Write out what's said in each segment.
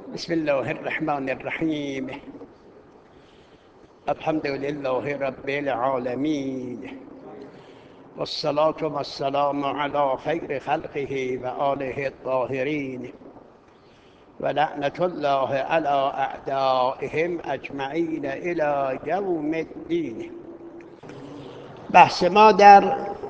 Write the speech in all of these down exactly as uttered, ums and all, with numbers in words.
بسم الله الرحمن الرحیم. الحمد لله رب العالمین والصلاة والسلام على خیر خلقه و آله الطاهرین و لعنة الله على اعدائهم اجمعین الی یوم الدین. بحث ما در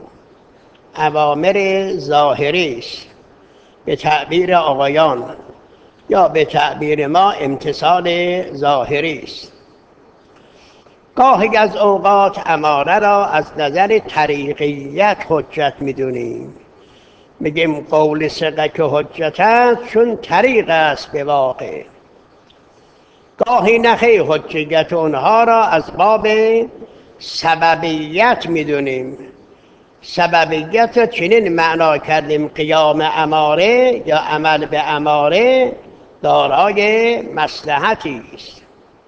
اوامر ظاهری است، به تعبیر آقایان یا به تعبیر ما امتثال ظاهری است. گاهی از اوقات اماره را از نظر طریقیت حجت می‌دونیم، میگیم قول ثقه که حجت است چون طریق است به واقع. گاهی نخی حجیت اونها را از باب سببیت می‌دونیم. سببیت را چنین معنا کردیم قیام اماره یا عمل به اماره دارای مصلحتی است.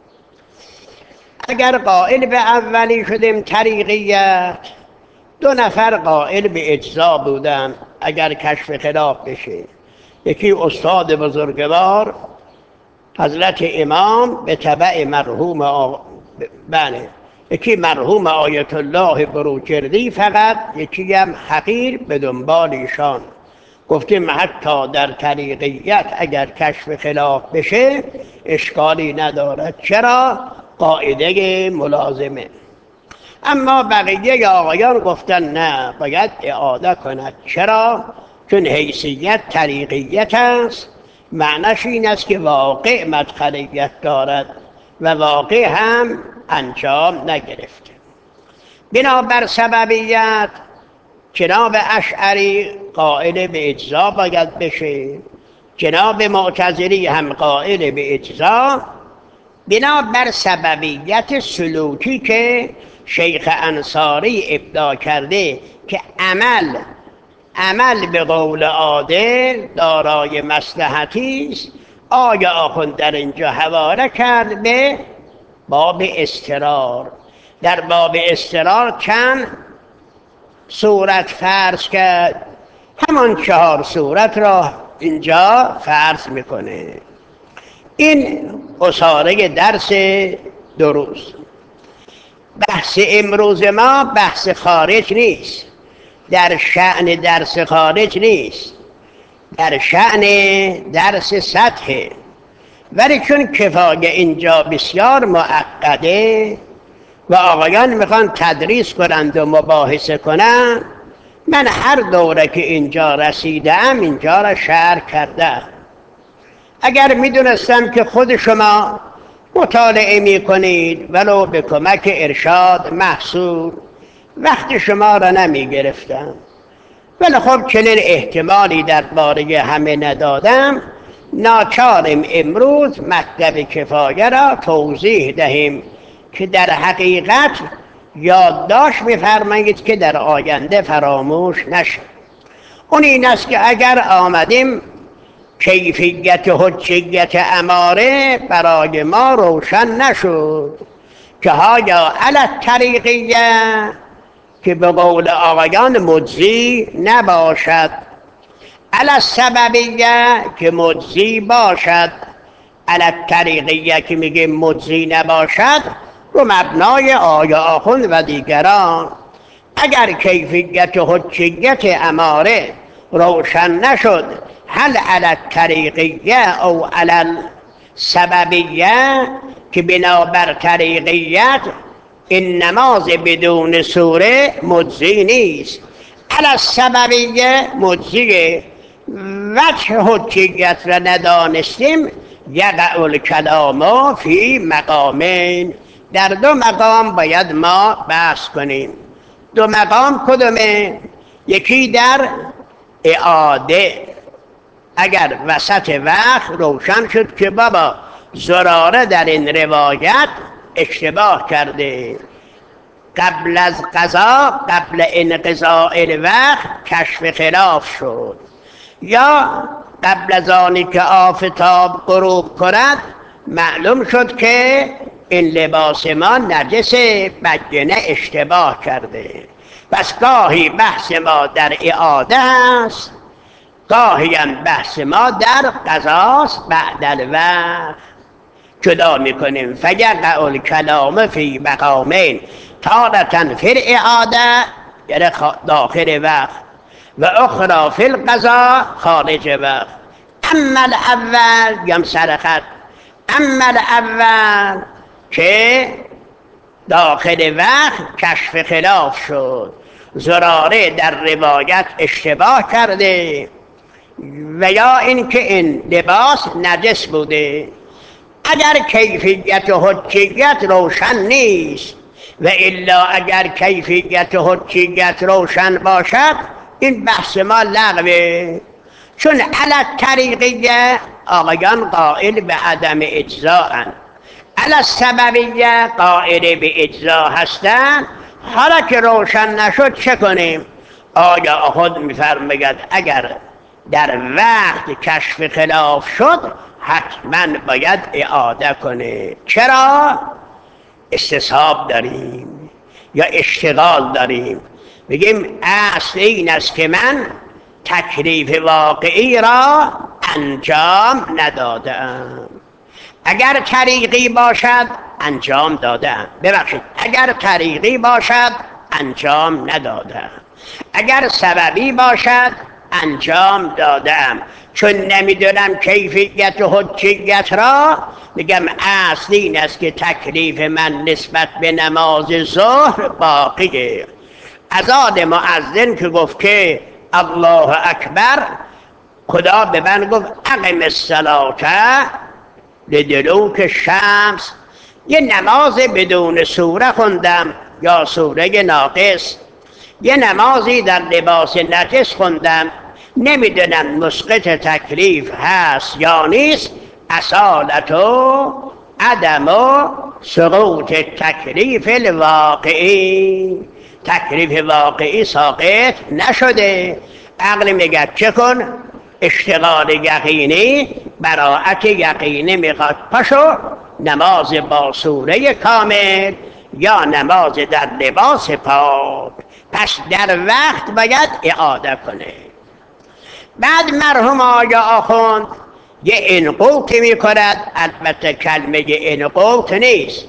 اگر قائل به اولی شدیم طریقیت، دو نفر قائل به اجزا بودن اگر کشف خلاف بشه. یکی استاد بزرگوار حضرت امام به تبع مرحوم آ... بله یکی مرحوم آیت الله بروجردی، فقط یکی هم حقیر به دنبال ایشان. گفتیم حتی در طریقیت اگر کشف خلاف بشه اشکالی ندارد، چرا؟ قاعده ملازمه. اما بقیه آقایان گفتن نه، باید اعاده کند. چرا؟ چون حیثیت طریقیت است، معنیش این است که واقع مدخلیت دارد و واقع هم انجام نگرفته. بنابر سببیت جناب اشعری قائل به اجزا باید بشه، جناب معتزلی هم قائل به اجزا. بنابر سببیت سلوکی که شیخ انصاری ابداع کرده که عمل عمل به قول عادل دارای مصلحتی است، آیا آخوند در اینجا حواله کرد به باب اضطرار. در باب اضطرار چند صورت فرض کرد، همان چهار صورت را اینجا فرض میکنه. این قصاره درس دو روز. بحث امروز ما بحث خارج نیست، در شأن درس خارج نیست، در شأن درس سطحه. ولی چون کفایه اینجا بسیار معقده و آقایان میخوان تدریس کنند و مباحثه کنند، من هر دوره که اینجا رسیدم اینجا را شرح کردم. اگر میدونستم که خود شما مطالعه میکنید ولو به کمک ارشاد محصول، وقت شما را نمیگرفتم. ولی خب چنین احتمالی درباره همه ندادم، ناچارم امروز مطلب کفایه را توضیح دهیم که در حقیقت یادداشت می‌فرمایید که در آینده فراموش نشه. اون این است که اگر آمدیم کیفیت حجیت اماره برای ما روشن نشد که آیا علت طریقیه که به قول آقایان مجزی نباشد، علت سببیه که مجزی باشد، علت طریقیه که میگه مجزی نباشد، رو مبنای آیا آخوند و دیگران. اگر کیفیت حجیت اماره روشن نشد، هل علت طریقیه او علت سببیه که بنابر طریقیت این نماز بدون سوره مجزی نیست، علت سببیه مجزیه. وجه حجیت را ندانستیم، یقع الکلام فی مقامین، در دو مقام باید ما بحث کنیم. دو مقام کدومه؟ یکی در اعاده، اگر وسط وقت روشن شد که بابا زراره در این روایت اشتباه کرده، قبل از قضا قبل انقضاء الوقت کشف خلاف شد، یا قبل از آنی که آفتاب غروب کند معلوم شد که این لباس ما نجسه، بگنه اشتباه کرده. پس گاهی بحث ما در اعاده است، گاهیم بحث ما در قضاست بعد الوقت جدا میکنیم. فیقع الکلام فی مقامین تارة فی الاعاده یعنی داخل وقت و اخرى فی القضا خارج وقت. اما الاول یم سرخط، اما الاول که داخل وقت کشف خلاف شد، زراره در روایت اشتباه کرده و یا اینکه این لباس نجس بوده. اگر کیفیت و حجیت روشن نیست و الا اگر کیفیت و حجیت روشن باشد این بحث ما لغوه، چون علی طریقیه آقایان قائل به عدم اجزاءن، علی سببیه قائل به اجزا هستن. حالا که روشن نشد چه کنیم؟ آیا خود میفرماید اگر در وقت کشف خلاف شد حتما باید اعاده کنه. چرا؟ استصحاب داریم یا اشتغال داریم. بگیم اصل این است که من تکلیف واقعی را انجام ندادم. اگر طریقی باشد انجام دادم، ببخشید اگر طریقی باشد انجام ندادم، اگر سببی باشد انجام دادم. چون نمیدونم کیفیت و حجیت را، میگم اصل این است که تکلیف من نسبت به نماز ظهر باقیه. از آن مؤذن که گفت که الله اکبر، خدا به من گفت اقم الصلاة لدلوک شمس. یه نماز بدون سوره خوندم یا سوره ناقص، یه نمازی در لباس نجس خوندم، نمیدونم مسقط تکلیف هست یا نیست. اصالت و عدم و سقوط تکلیف الواقعی، تکلیف واقعی ساقط نشده. عقل میگه چه کن؟ اشتغال یقینی براعت یقینی میخواد، پاشو نماز با سوره کامل یا نماز در لباس پاک، پس در وقت باید اعاده کنه. بعد مرحوم آقا آخوند یه انقوطی میکند، البته کلمه انقوط نیست،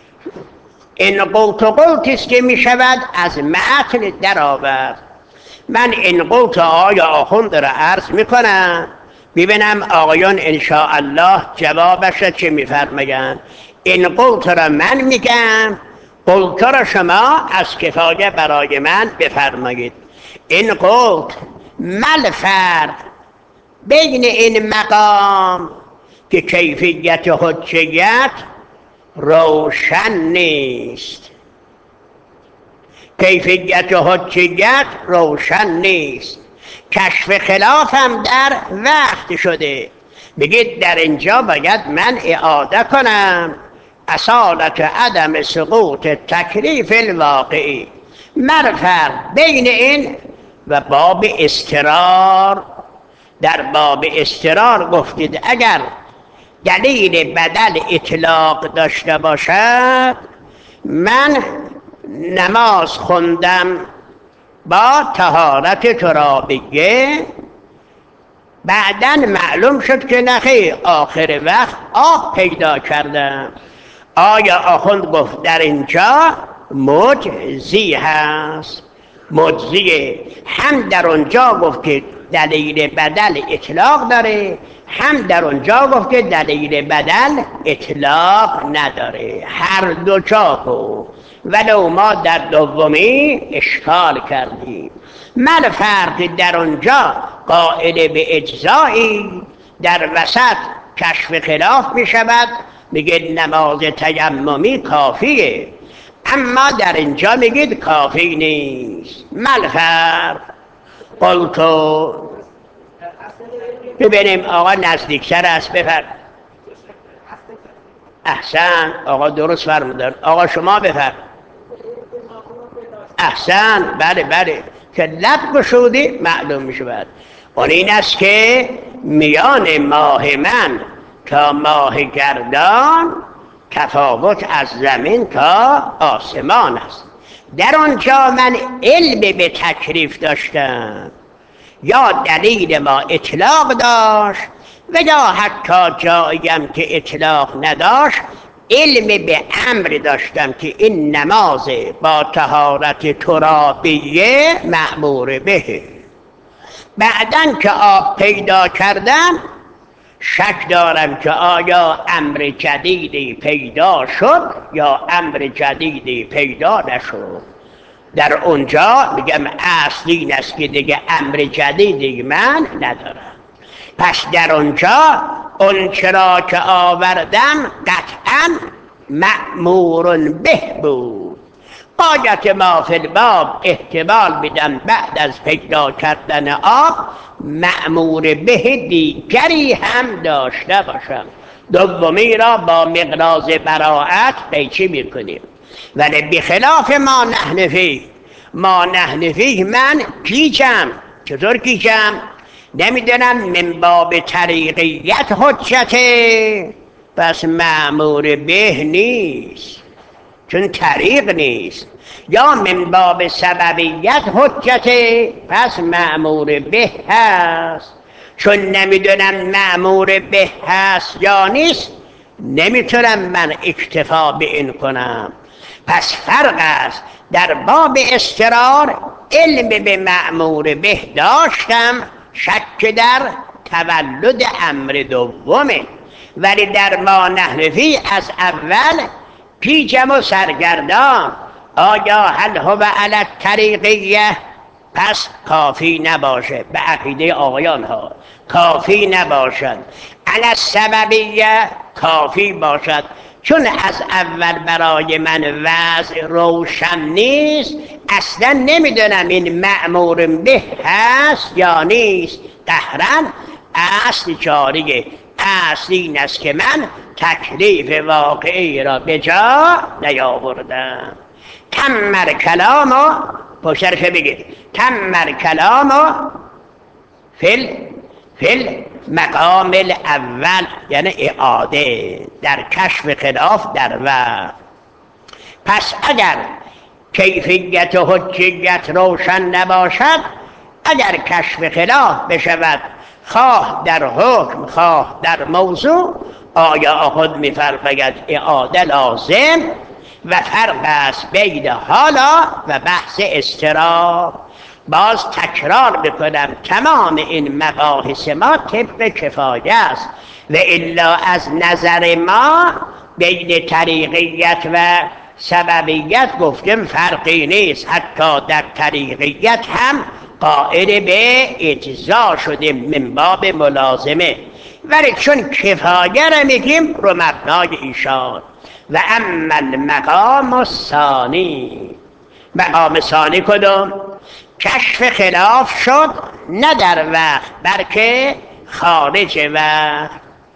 انقوط و قوطیست که میشود از متن در آورد. من انقوط آقای آخوند را عرض میکنم، ببینم آقایان انشاءالله جوابش چه میفرمایند. انقوط را من میگم، قوط را شما از کفایه برای من بفرمایید. انقوط مل فرق بین این مقام که کیفیت و حجیت روشن نیست، کیفیت و حجیت روشن نیست، کشف خلاف هم در وقت شده، بگید در اینجا باید من اعاده کنم. اصالت عدم سقوط تکلیف الواقعی. مرفق بین این و باب استرار. در باب استرار گفتید اگر دلیل بدل اطلاق داشته باشد، من نماز خوندم با طهارت ترابیه، بعداً معلوم شد که نخیر آخر وقت آب پیدا کردم. آیا آخوند گفت در اینجا مجزی هست؟ مجزیه. هم در اونجا گفت که دلیل بدل اطلاق داره، هم در اونجا گفت که دلیل بدل اطلاق نداره. هر دو جا گفت، ولو ما در دومی اشکال کردیم. من فرق در اونجا قائل به اجزایی، در وسط کشف خلاف می شود، میگه نماز تیممی کافیه، اما در اینجا میگید کافی نیست. من فرق قلتو. ببینیم آقا نزدیکتر است، بفرد. احسن آقا، درست فرمودن آقا، شما بفرد. احسن، بله بله، که لب گشودی معلوم می شود. اون این است که میان ماه من تا ماه گردان تفاوت از زمین تا آسمان است. در آنجا من علم به تکلیف داشتم، یا دلیل ما اطلاق داشت و یا حتی جاییم که اطلاق نداشت علم به امر داشتم که این نماز با طهارت ترابیه مأمور به. بعدن که آب پیدا کردم شک دارم که آیا امر جدیدی پیدا شد یا امر جدیدی پیدا نشد. در اونجا میگم اصل این است که دیگه امر جدیدی من ندارم. پس در اونجا اون چرا که آوردم قطعا مأمور به بود. قایت ما فی الباب احتمال میدم بعد از پیدا کردن آب مأمور به دیگری هم داشته باشم. دومی را با مقراض براعت قیچی میکنیم. ولی بخلاف ما نحن فیه، ما نحن فیه من کیچم. چطور کیچم؟ نمیدونم من باب طریقیت حجته، پس مأمور به نیست چون طریق نیست. یا من باب سببیت حجته، پس مأمور به هست. چون نمیدونم مأمور به هست یا نیست نمیتونم من اکتفا به این کنم. پس فرق است. در باب استقرار علم به مأمور به داشتم، شک در تولد امر دومه. ولی در ما نحن فیه از اول پیچم و سرگردان. آیا هل هو علی الطریقیه؟ پس کافی نباشه به عقیده آقایان ها، کافی نباشد. علی السببیه کافی باشد. چون از اول برای من وضع روشن نیست اصلا نمیدونم این مأمور به هست یا نیست. قهرن اصل جاریه. اصل این است که من تکلیف واقعی را به جا نیاوردم. تمر کلامو پشترش بگید تمر کلامو فل فل مقام الاول یعنی اعاده در کشف خلاف در وقت. پس اگر کیفیت و حجیت روشن نباشد، اگر کشف خلاف بشود خواه در حکم خواه در موضوع، آیا خود می‌فرماید اعاده لازم و فرق است بین حالا و بحث اضطراب. باز تکرار بکنم تمام این مباحث ما طبق کفایه است و الا از نظر ما بین طریقیت و سببیت گفتم فرقی نیست. حتی در طریقیت هم قائل به اجزا شدیم من باب ملازمه، ولی چون کفایه را میگیم رو مبنای ایشان. و اما المقام الثانی، مقام ثانی کدوم؟ کشف خلاف شد نه در وقت بلکه خارج وقت.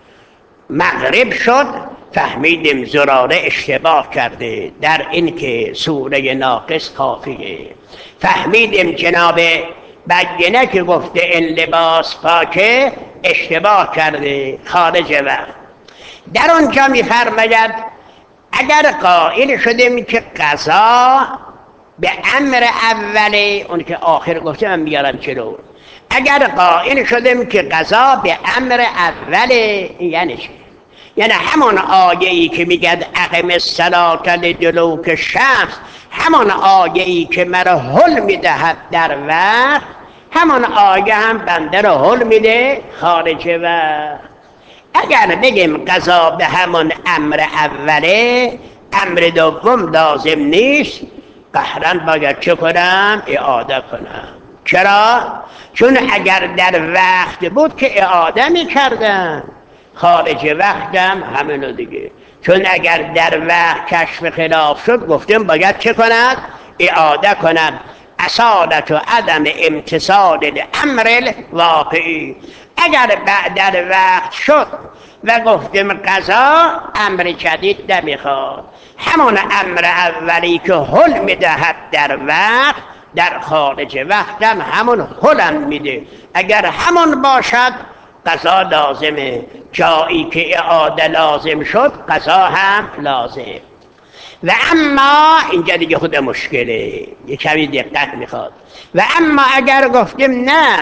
مغرب شد فهمیدیم زراره اشتباه کرده در این که سوره ناقص کافیه. فهمیدیم جناب بینه که گفته این لباس پاکه اشتباه کرده خارج وقت. در اونجا میفرماید اگر قائل شدیم که قضا به امر اوله، اون که آخر گفته من میارم چلو، اگر قائل شدیم که قضا به امر اوله یعنی چی؟ یعنی همون آیه‌ای که میگد اقم الصلاة لدلوک الشمس، همون آیه‌ای که مرا حل میدهد در وقت، همون آیه هم بنده را حل میده خارج وقت. اگر بگیم قضا به همون امر اوله، امر دوم لازم نیست، قهرن باید چه کنم؟ اعاده کنم. چرا؟ چون اگر در وقت بود که اعاده میکردم، خارج وقتم همینو دیگه. چون اگر در وقت کشف خلاف شد گفتم باید چه کند؟ اعاده کند. اصالت و عدم امتصال الامر واقعی. اگر بعد در وقت شد و گفتم قضا امر جدید نمیخواد، همون امر اولی که حل میدهد در وقت در خارج وقتم همون حلم میده. اگر همون باشد قضا لازمه. جایی که اعاده لازم شد قضا هم لازم. و اما اینجا دیگه خود مشکله، یه کمی دقت میخواد. و اما اگر گفتیم نه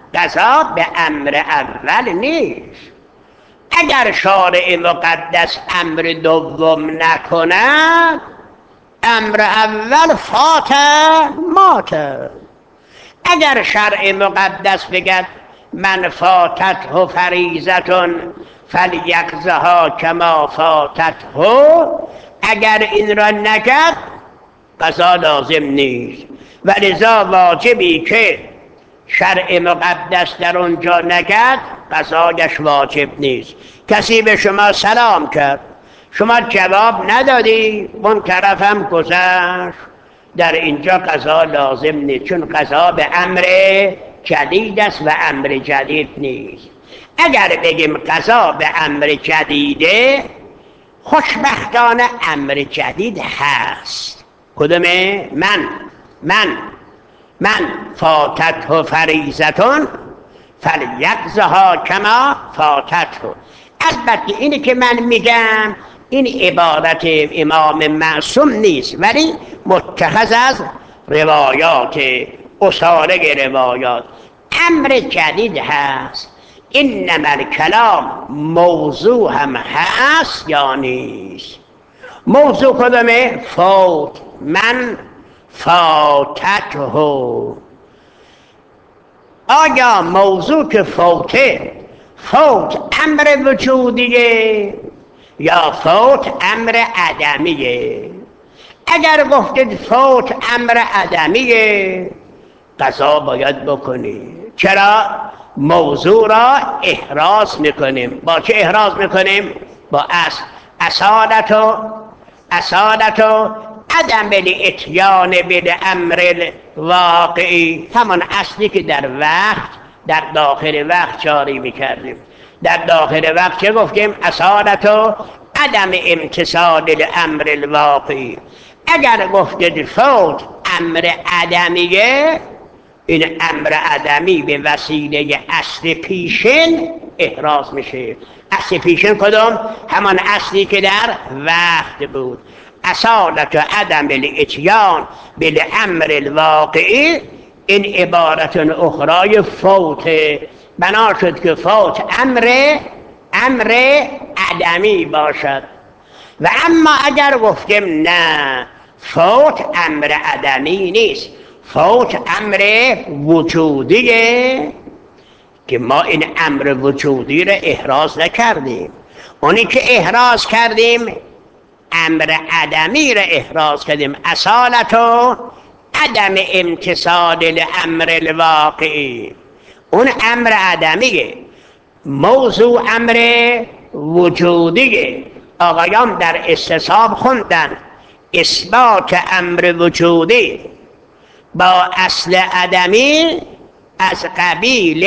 قضا به امر اول نیست. اگر شارع مقدس امر دوم نکند، امر اول فات مات. اگر شرع مقدس بگد من فاتته فریضة فلیقضها کما فاتته، اگر این را نکرد قضا لازم نیست. و لذا واجبی که شرع مقدس در اونجا نکرد قضایش واجب نیست. کسی به شما سلام کرد، شما جواب ندادی، اون طرف هم گذشت، در اینجا قضا لازم نیست، چون قضا به امر جدید است و امر جدید نیست. اگر بگیم قضا به امر جدیده، خوشبختانه امر جدید هست. کدومه؟ من من من فاتته فریضة فلیقضها کما فاتته. البته اینی که من میگم این عبارت امام معصوم نیست، ولی متخذ از روایات، اسارق روایات. امر جدید هست. انما الکلام موضوع هم هست یا نیست؟ موضوع کدومه؟ فوت. من فاتته. آیا موضوع که فوته، فوت امر وجودیه یا فوت امر عدمیه؟ اگر گفتید فوت امر عدمیه، قضا باید بکنی. چرا؟ موضوع را احراز میکنیم. با چه احراز میکنیم؟ با اصل. اصالتو اصالتو عدم الاتیان بالامر الواقعی، همان اصلی که در وقت، در داخل وقت جاری میکردیم. در داخل وقت چه گفتیم؟ اصالتو عدم امتثال الامر الواقعی. اگر گفتید فوت امر عدمیه، این امر عدمی به وسیله اصل پیشین احراز میشه. اصل پیشین کدوم؟ همان اصلی که در وقت بود. اصالت عدم الاتیان بالامر الواقعی، این عبارت اخرای فوت. بنا شد که فوت امر امر عدمی باشد. و اما اگر گفتیم نه، فوت امر عدمی نیست، فوت امر وجودیه، که ما این امر وجودی را احراز نکردیم. اونی که احراز کردیم امر عدمی را احراز کردیم. اصالتو عدم امتثال الامر الواقعی، اون امر عدمیه. موضوع امر وجودیه. آقایان در استصحاب خوندن اثبات امر وجودی با اصل عدمی از قبیل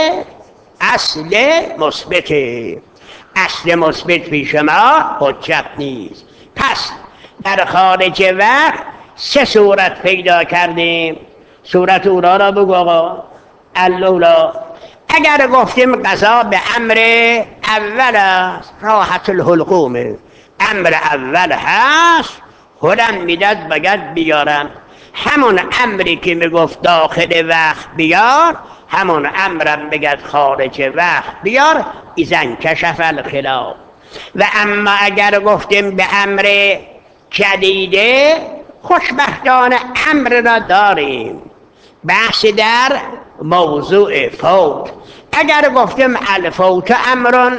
اصل مثبت. اصل مثبت پیش ما حجت نیست. پس در خارج وقت سه صورت پیدا کردیم. صورت اولا را بگو آقا. الاولا، اگر گفتیم قضا به امر اول است، راحت الحلقومه، امر اول هست، خودم میداد باید بیارم. همون امری که میگفت داخل وقت بیار، همون امرم بگد خارج وقت بیار. ایزن کشف الخلاف. و اما اگر گفتیم به امر جدیده، خوشبختانه امر را داریم. بحث در موضوع فوت. اگر گفتیم الفوت امر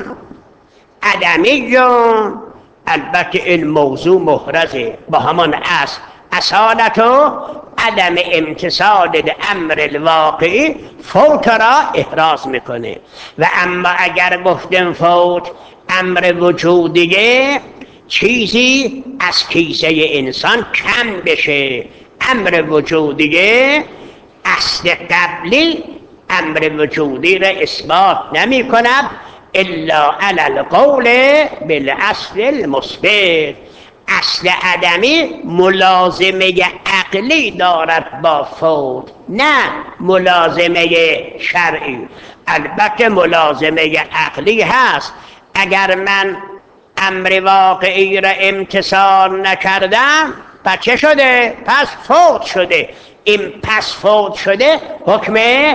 عدمی، البته این موضوع محرزه با همان اصل اصالتو عدم امتثال الامر الواقعی، فوت را احراز میکنه. و اما اگر گفتیم فوت امر وجودیه، چیزی از کیسه انسان کم بشه، امر وجودیه، اصل قبلی امر وجودی را اثبات نمی کند الا علی القول بالاصل المثبت. اصل عدمی ملازمه عقلی دارد با فوت، نه ملازمه شرعی. البته ملازمه عقلی هست. اگر من امر واقعی را امتثال نکردم، پس چه شده؟ پس فوت شده. این پس فوت شده حکم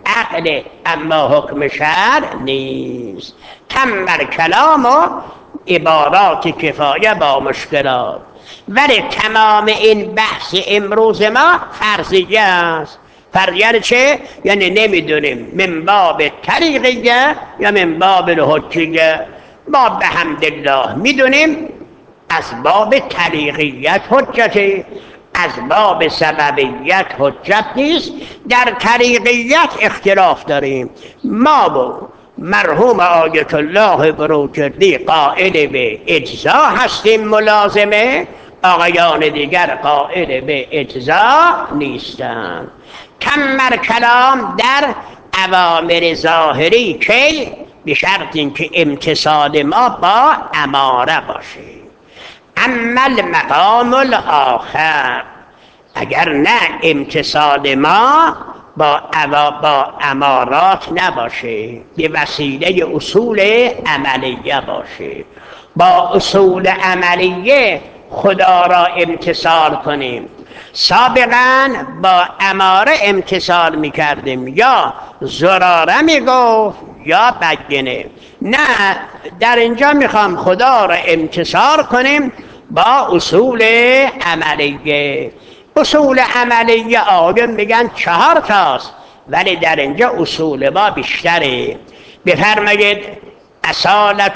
عقل اما حکم شرع نیست. تم کلام و عبارات کفایه با مشکلات. ولی تمام این بحث امروز ما فرضیه است. فرضیه چه؟ یعنی نمیدونیم من باب طریقیه یا من باب الحجیه. ما به حمدالله میدونیم از باب طریقیت حجته، از باب سببیت حجت نیست. در طریقیت اختلاف داریم. ما با مرحوم آیت الله بروجردی قائل به اجزا هستیم ملازمه، آقایان دیگر قائل به اجزا نیستند. تمر کلام در اوامر ظاهری که به شرط اینکه امتصال ما با اماره باشه. اما المقام الاخر اگر نه امتصال ما با با امارات نباشه، به وسیله اصول عملیه باشه. با اصول عملیه خدا را امتصال کنیم. سابقا با اماره امتصال میکردیم، یا زراره میگفت یا بگنه. نه، در اینجا میخوام خدا را امتصال کنیم با اصول عملیه. اصول عملیه آقایون میگن چهار تاست، ولی در اینجا اصول ما بیشتره. بفرمایید اصالت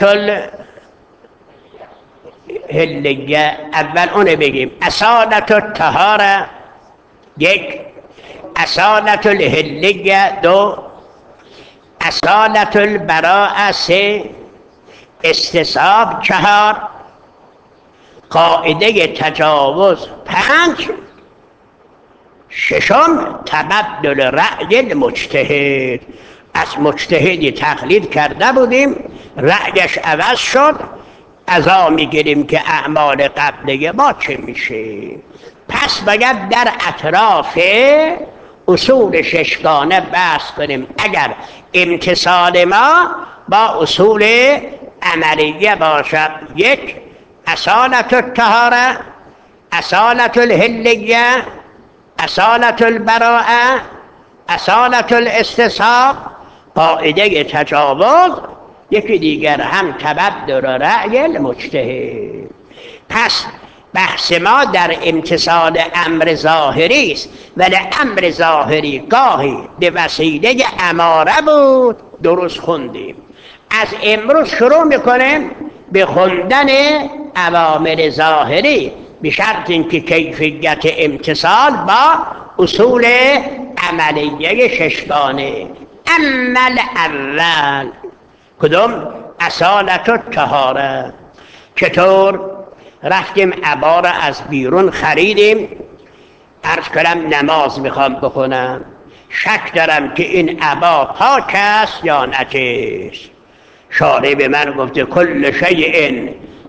الهلیه، اول اونه بگیم. اصالت الطهاره یک، اصالت الهلیه دو، اصالت البراءه سه، استصحاب چهار، قاعده تجاوز پنج، ششم تبدل رأی المجتهد. از مجتهدی تقلید کرده بودیم، رأیش عوض شد، ازا میگیریم که اعمال قبله ما چه میشه. پس باید در اطراف اصول ششگانه بحث کنیم. اگر امتصال ما با اصول عملیه باشد: یک، اصالت الطهاره، اصالت الهلیه، اصالت البراءه، اصالت الاستصحاب، قاعده تجاوز، یکی دیگر هم تبدل رأی المجتهد. پس بحث ما در امتصال امر ظاهری است، ولی امر ظاهری گاهی به وسیله اماره بود. درست خوندیم. از امروز شروع میکنیم به خوندن اوامر ظاهری، به شرط اینکه کیفیت امتصال با اصول عملیه ششگانه. عمل اول کدوم؟ اصالت الطهاره. چطور؟ رفتیم عبا را از بیرون خریدیم، عرض کردم نماز میخوام بخونم، شک دارم که این عبا پاک است یا نجس. شارع به من گفته کل شیء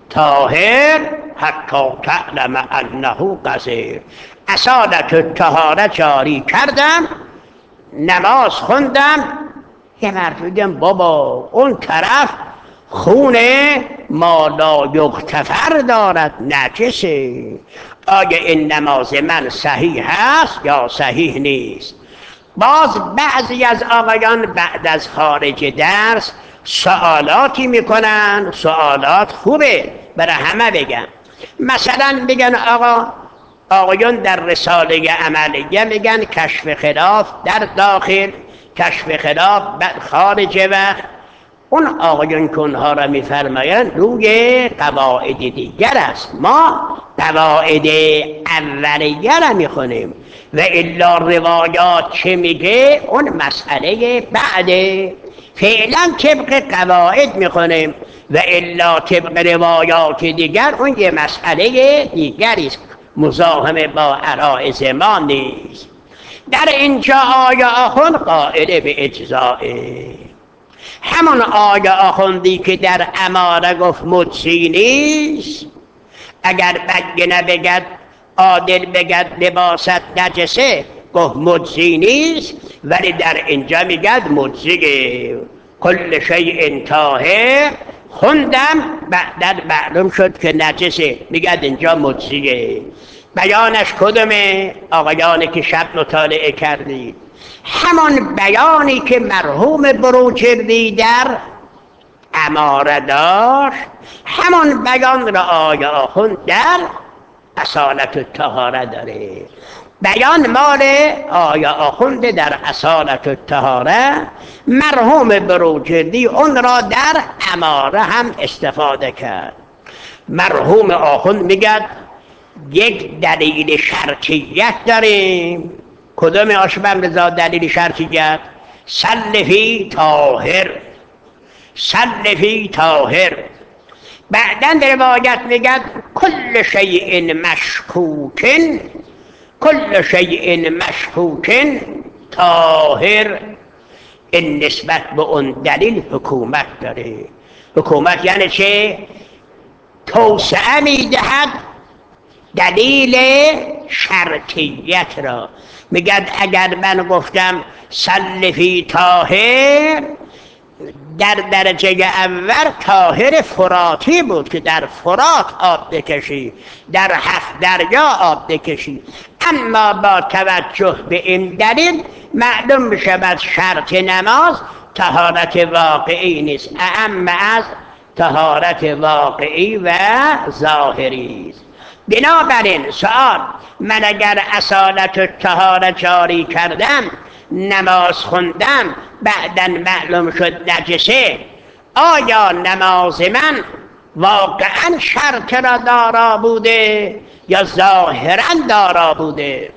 طاهر حتی تعلم انه قذر. اصالت الطهاره جاری کردم، نماز خوندم. یه مرد دیدم بابا اون طرف خون ما لا یغتفر دارد، نجسه. آیا این نماز من صحیح هست یا صحیح نیست؟ باز بعضی از آقایان بعد از خارج درس سوالاتی میکنن. سوالات خوبه برای همه بگم. مثلا بگن آقا آقایان در رساله عملیه میگن کشف خلاف در داخل، کشف خلاف خارج وقت. اون آقایان که اونها را میفرمایند روی قواعد دیگر است. ما قواعد اولیه را میخونیم و الا روایات چه میگه اون مسئله بعده. فعلا طبق قواعد میخونیم و الا طبق روایات دیگر اون یه مسئله دیگری است، مزاحم با عرائض ما نیست. در اینجا آیا آخوند قائل به اجزائه، همون آیا آخوندی که در اماره گفت مجزی نیست. اگر بگه نبگد عادل بگد لباست نجسه گفت مجزی نیست، ولی در اینجا میگد مجزیه. کل شیء طاهر خوندم، بعد معلوم شد که نجسه، میگد اینجا مجزیه. بیانش کدومه آقایانی که شب مطالعه کردید؟ همان بیانی که مرحوم بروجردی در اماره داشت، همان بیان را آیا آخوند در اصالت الطهاره داره. بیان مال آیا آخوند در اصالت الطهاره، مرحوم بروجردی اون را در اماره هم استفاده کرد. مرحوم آخوند میگد یک دلیل شرطیت داریم. کدوم آشبم رضا دلیل شرطیت؟ سلفی طاهر، سلفی طاهر. بعدن روایت میگد کل شیء مشکوکن، کل شیء مشکوکن طاهر. این نسبت به اون دلیل حکومت داره. حکومت یعنی چه؟ توسعه میدهد دلیل شرطیت را. میگد اگر من گفتم سلفی طاهر، در درجه اول طاهر فراتی بود که در فرات آب بکشی، در هفت دریا آب بکشی. اما با توجه به این دلیل معلوم میشود شرط نماز طهارت واقعی نیست، اعم از طهارت واقعی و ظاهری است. بنابراین سوال، من اگر اصالت الطهاره جاری کردم، نماز خوندم، بعدن معلوم شد نجسه، آیا نماز من واقعا شرط را دارا بوده یا ظاهرا دارا بوده؟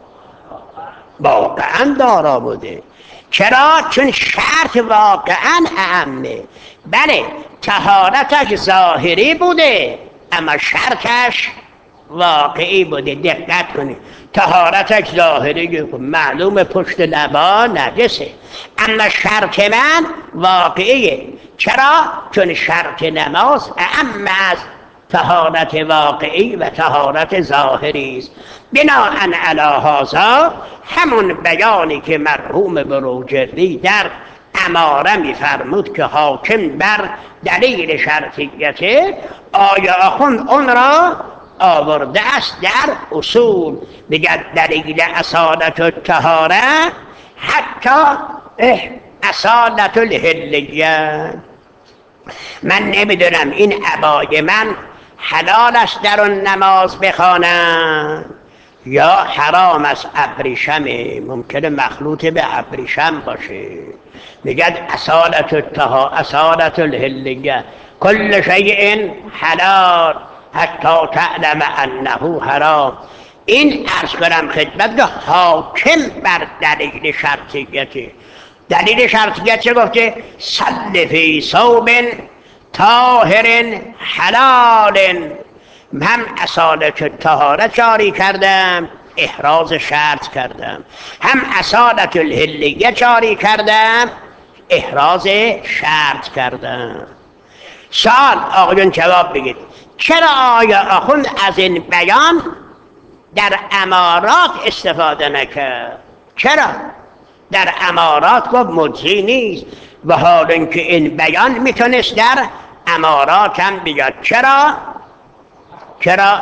واقعا دارا بوده. چرا؟ چون شرط واقعا اهمه. بله طهارتش ظاهری بوده اما شرطش واقعی بوده. دقت کنید، طهارتش ظاهری معلوم پشت لبا نجسه، اما شرط من واقعیه. چرا؟ چون شرط نماز اهم از طهارت واقعی و طهارت ظاهری است. بناء علی هذا همون بیانی که مرحوم بروجردی در اماره میفرمود که حاکم بر دلیل شرطیته، آیا آخوند اون را آورده است در اصول. بگد دلیل اصالت الطهاره حتی اصالت الحلیه. من نمیدونم این عبای من حلال است در اون نماز بخوانم یا حرام است. ابریشمه، ممکنه مخلوط به ابریشم باشه. میگد اصالت الطهاره اصالت الحلیه، کل شیء حلال حتی تعلم انه حرام. این عرض کنم خدمت که حاکم بر دلیل شرطیته. دلیل شرطیت چه گفته؟ صل فی ثوب طاهر حلال. هم اصالت طهارت جاری کردم، احراز شرط کردم، هم اصالت الحلیه جاری کردم، احراز شرط کردم. سوال آقایون جواب بگید، چرا آیا آخوند از این بیان در امارات استفاده نکرد؟ چرا؟ در امارات گفت مجزی نیست و حال اینکه این بیان میتونست در امارات هم بیاد. چرا؟ چرا؟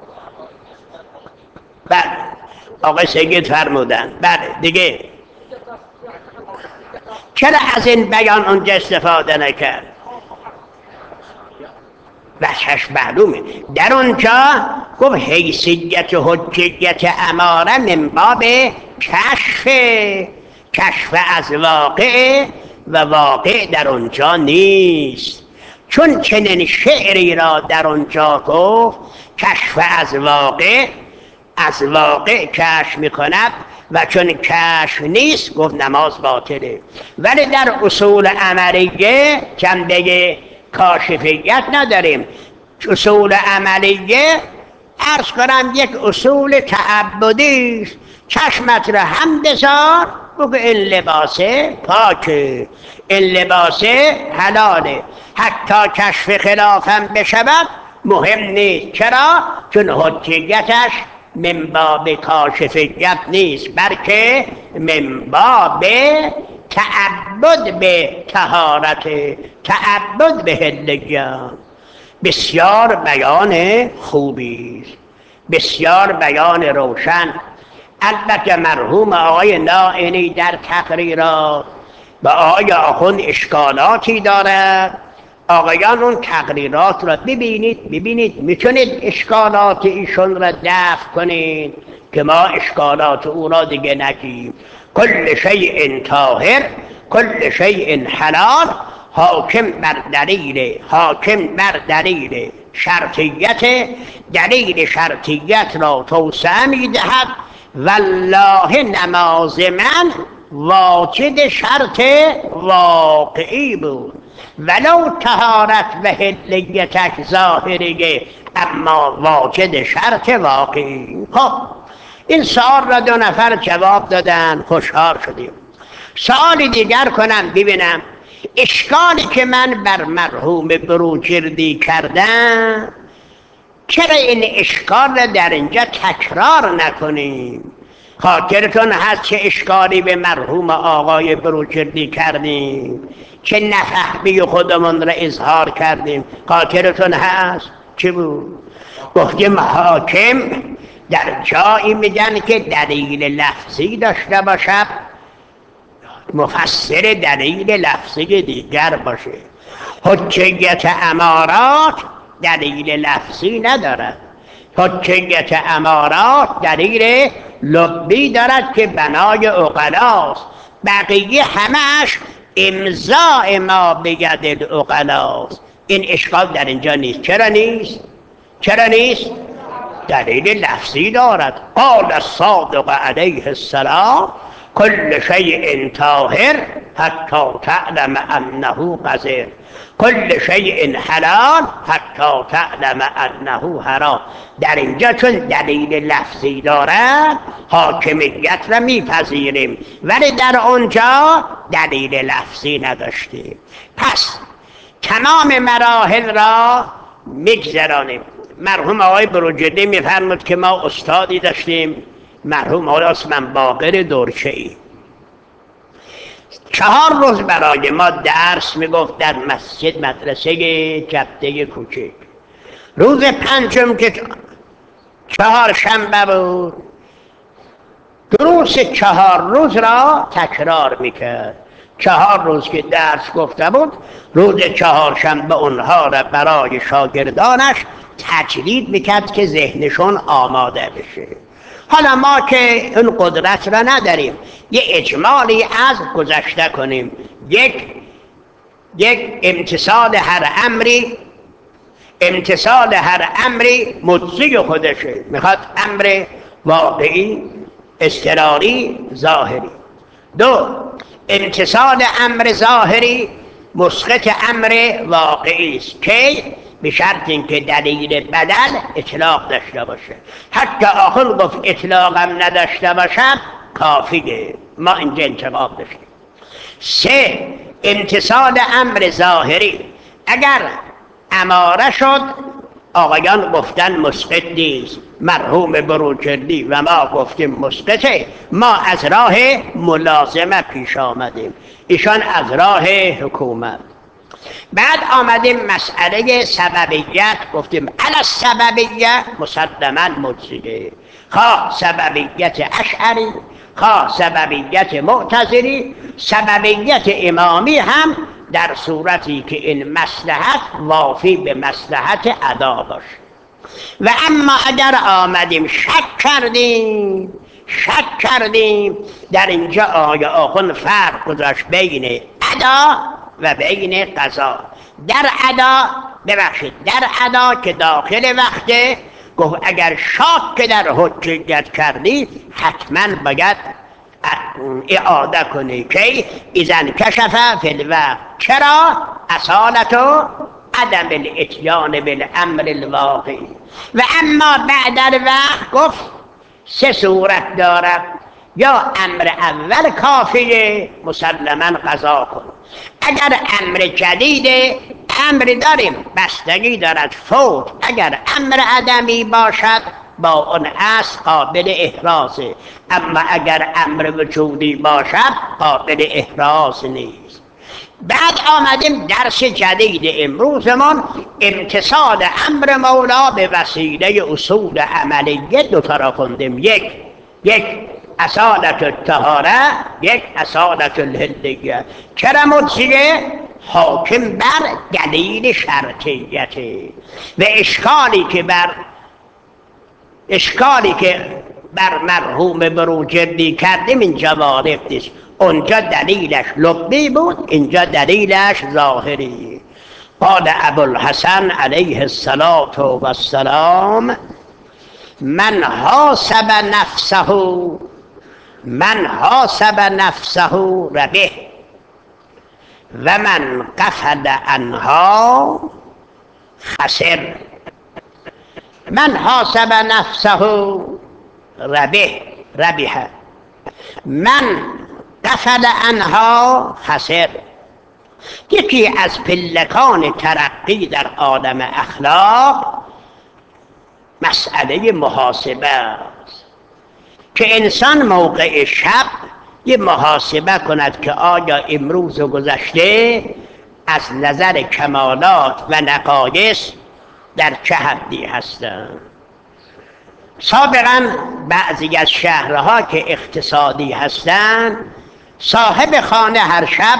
بله آقای سید فرمودن. بله دیگه چرا از این بیان اونجا استفاده نکرد؟ وجهش معلومه. در اونجا گفت حیثیت حجیت اماره من باب کشف، کشف از واقع و واقع در اونجا نیست. چون چنین شعری را در اونجا گفت کشف از واقع، از واقع کشف میکند و چون کشف نیست گفت نماز باطله. ولی در اصول عملیه جنبه کاشفیت نداریم. اصول عملیه عرض کنم یک اصول تعبدی است. چشمت را هم بذار بگو این لباسه پاکه، این لباسه حلاله، حتی کشف خلافم بشود مهم نیست. چرا؟ چون حجیتش من باب کاشفیت نیست بلکه من باب تعبد به طهارت، تعبد به حلیه. بسیار بیان خوبی، بسیار بیان روشن. البته مرحوم آقای نائینی در تقریرات با آقای آخوند اشکالاتی دارد. آقایان اون تقریرات را ببینید ببینید میتونید اشکالات ایشون را دفع کنید که ما اشکالات او را دیگه نگیم. کل شیء طاهر کل شیء حلال حاکم بر دلیل حاکم بر دلیل شرطیت، دلیل شرطیت را توسعه میدهد. والله نماز من واجد شرط واقعی بود، ولو طهارت و حلیتش ظاهریه اما واجد شرط واقعی. خب این سوال را دو نفر جواب دادن، خوشحال شدیم. سوال دیگر کنم ببینم اشکالی که من بر مرحوم بروجردی کردم چرا این اشکال را در اینجا تکرار نکنیم؟ خاطرتون هست چه اشکالی به مرحوم آقای بروجردی کردیم، چه نفهمی خودمون را اظهار کردیم؟ خاطرتون هست چه بود؟ گفتیم حاکم در جایی میگن که دلیل لفظی داشته باشد، مفسر دلیل لفظی دیگر باشه. حجیت امارات دلیل لفظی ندارد، حجیت امارات دلیل لبی دارد که بنای عقلاست، بقیه همش امضاء ما بید العقلاست. این اشکال در اینجا نیست. چرا نیست؟ چرا نیست؟ دلیل لفظی دارد. قال الصادق علیه السلام کل شیء طاهر حتی تعلم انه قذر، کل شیء حلال حتی تعلم انه حرام. در اینجا چون دلیل لفظی دارد حاکمیت را میپذیریم، ولی در اونجا دلیل لفظی نداشتیم. پس تمام مراحل را میگذرانیم. مرحوم آقای بروجردی میفرمود که ما استادی داشتیم، مرحوم آقای عثمان باقر دورچه‌ای، چهار روز برای ما درس میگفت در مسجد مدرسه جبده کوچک. روز پنجم که چهار شنبه بود دروس چهار روز را تکرار میکرد. چهار روز که درس گفته بود روز چهار شنبه اونها را برای شاگردانش تجدید میکرد که ذهنشون آماده بشه. حالا ما که اون قدرت را نداریم یه اجمالی از گذشته کنیم. یک یک امتصال هر امری امتصال هر امری مجزی خودشه، میخواد امر واقعی اضطراری ظاهری. دو امتصال امر ظاهری مسقط امر واقعی است که به شرط اینکه دلیل بدل اطلاق داشته باشه. حتی آخر گفت اطلاقم نداشته باشم کافیه، ما اینجا انتقاب داشتیم. سه امتصال امر ظاهری اگر اماره شد آقایان گفتن مسقط نیست، مرحوم بروجردی و ما گفتیم مسقطه، ما از راه ملازمه پیش آمدیم، ایشان از راه حکومت. بعد آمدیم مسئله سببیت، گفتیم علی السببیت مسلما مجزیه، خواه سببیت اشعری خواه سببیت معتزلی، سببیت امامی هم در صورتی که این مصلحت وافی به مصلحت ادا باشه. و اما اگر آمدیم شک کردیم شک کردیم در اینجا آیا آخون فرق گذاشت بین ادا و بین قضا. در ادا ببخشید در ادا که داخل وقته گفت اگر شاک در حجیت کردی حتما باید اعاده کنی که اذن کشف فی الوقت. چرا؟ اصالتو عدم الاتیان بالامر الواقعی. و اما بعد الوقت گفت سه صورت دارد، یا امر اول کافیه مسلما قضا کن، اگر امر جدیده امر داریم بستگی دارد فوت، اگر امر عدمی باشد با اون اصل قابل احرازه، اما اگر امر وجودی باشد قابل احراز نیست. بعد آمدیم درس جدید امروزمان امتصال امر مولا به وسیله اصول عملیه دوتا را خوندیم. یک یک اصالت الطهاره، یک اصالت الهلیه. چرا مجزیه؟ حاکم بر دلیل شرطیته و اشکالی که بر اشکالی که بر مرحوم بروجردی کردیم اینجا وارد نیست. اونجا دلیلش لبی بود، اینجا دلیلش ظاهری. قال ابوالحسن علیه السلام من حاسب نفسه من حاسب نفسه ربه و من غفل عنها خسر. من حاسب نفسه ربه ربح، من غفل عنها خسر. یکی از پلکان ترقی در عالم اخلاق مسئله محاسبه است که انسان موقع شب یه محاسبه کند که آیا امروز و گذشته از نظر کمالات و نقایص در چه حدی هستند. سابقا بعضی از شهرها که اقتصادی هستند صاحب خانه هر شب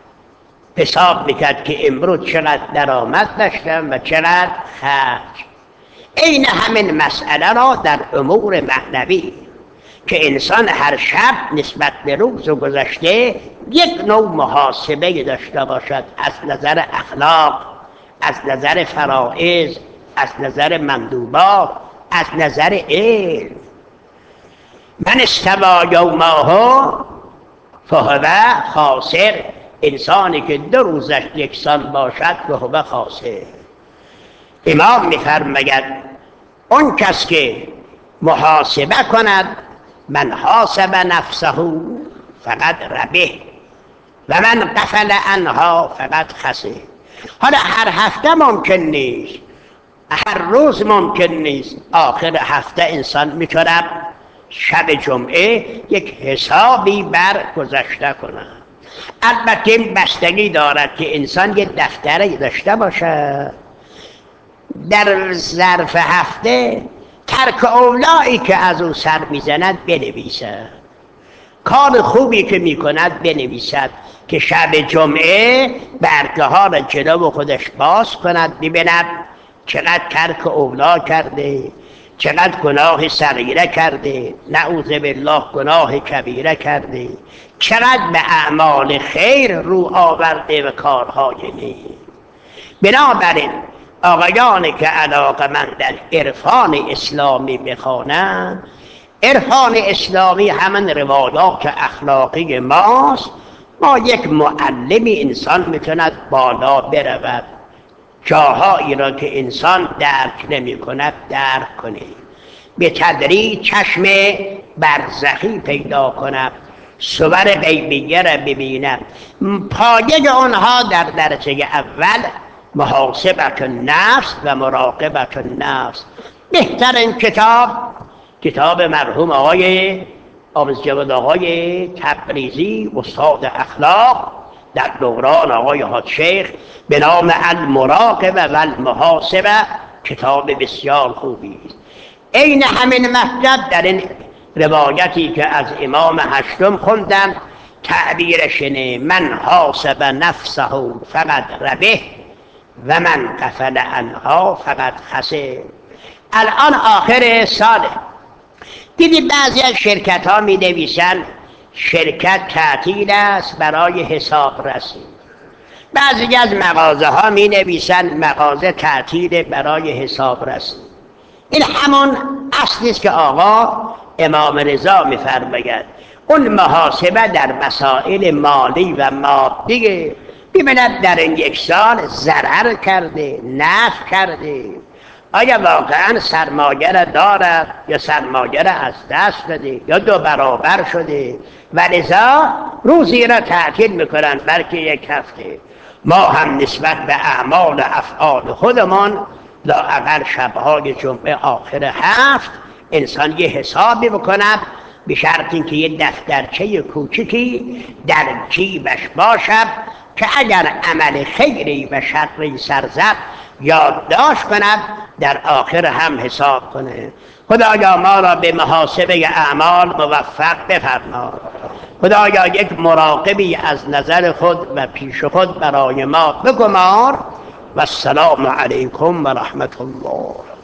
حساب میکرد که امروز چقدر درآمد داشتم و چقدر خرج. این همین مسئله را در امور معنوی که انسان هر شب نسبت به روز و گذشته یک نوع محاسبه داشته باشد از نظر اخلاق، از نظر فرائض، از نظر مندوبات، از نظر علم. من استوى یومه فهو خاسر. انسانی که دو روزش یکسان باشد فهو خاسر. امام می‌فرماید اون کس که محاسبه کند من حاسب نفسه فقط ربح و من غفل عنها فقط خسر. حالا هر هفته ممکن نیست، هر روز ممکن نیست. آخر هفته انسان میتونه شب جمعه یک حسابی بر گذشته کنه. البته این بستگی دارد که انسان یک دفتری داشته باشه در ظرف هفته ترک اولایی که از او سر میزند بنویسد، کار خوبی که میکند بنویسد که شب جمعه برگه ها را جلو خودش باز کند، ببیند چقدر ترک اولا کرده، چقدر گناه صغیره کرده، نعوذ بالله گناه کبیره کرده، چقدر به اعمال خیر رو آورده و کارهای نیک. بنابراین آقایانی که علاقه‌مند در عرفان اسلامی بخوانند، عرفان اسلامی همان روایات اخلاقی ماست. ما یک معلمی انسان میتوند بالا برود، جاهایی را که انسان درک نمی کند درک کنه، به تدریج چشم برزخی پیدا کند، صور غیبیه را ببیند. پایه آنها در درجه اول محاسبت النفس و مراقبت النفس. بهترین کتاب کتاب مرحوم آقای آبزجواد آقای تبریزی استاد اخلاق در دوران آقای حاج شیخ به نام المراقبه و المحاسبه، کتاب بسیار خوبی است. این همین مطلب در این روایتی که از امام هشتم خوندم تعبیرش اینه من حاسب نفسه فقط ربح و من غفل عنها فقط خسر. الان آخر ساله، دیدی بعضی از شرکت ها می نویسن شرکت تعطیل است برای حساب رسی. بعضی از مغازه ها می نویسن مغازه تعطیل برای حساب رسی. این همون اصلی است که آقا امام رضا می فرماید اون محاسبه در مسائل مالی و مادی ببیند در این یک سال ضرر کرده، نفع کرده، آیا واقعا سرمایه را دارد یا سرمایه را از دست داده یا دو برابر شده و لذا روزی را تعطیل میکنند بلکه یک هفته. ما هم نسبت به اعمال و افعال خودمان لااقل شبهای جمعه آخر هفت انسان یه حسابی بکند، به شرط اینکه یه دفترچه کوچکی در جیبش باشد که اگر عمل خیری و شری سرزد یادداشت کند، در آخر هم حساب کنه. خدایا ما را به محاسبه اعمال موفق بفرما. خدایا یک مراقبی از نظر خود و پیش خود برای ما بگمار. و السلام علیکم و رحمت الله.